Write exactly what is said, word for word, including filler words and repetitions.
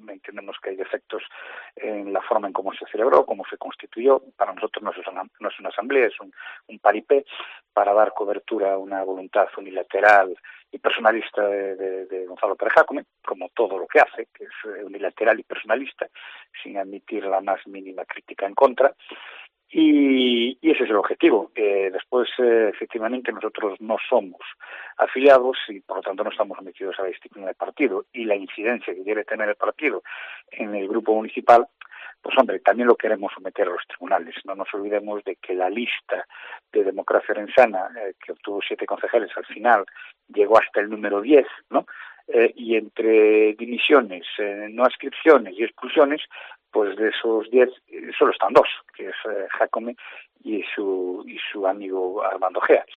entendemos que hay defectos en la forma en cómo se celebró, cómo se constituyó. Para nosotros no es una, no es una asamblea, es un, un paripé para dar cobertura a una voluntad unilateral y personalista de, de, de Gonzalo Pérez Jácome, como todo lo que hace, que es unilateral y personalista, sin admitir la más mínima crítica en contra. Y, y ese es el objetivo. Eh, después, eh, efectivamente, nosotros no somos afiliados y, por lo tanto, no estamos sometidos a la disciplina del partido. Y la incidencia que quiere tener el partido en el grupo municipal, pues, hombre, también lo queremos someter a los tribunales. No nos olvidemos de que la lista de Democracia Orensana, eh, que obtuvo siete concejales, al final llegó hasta el número diez, ¿no? Eh, y entre dimisiones, eh, no adscripciones y expulsiones, pues de esos diez solo están dos, que es eh, Jácome y su y su amigo Armando Gea.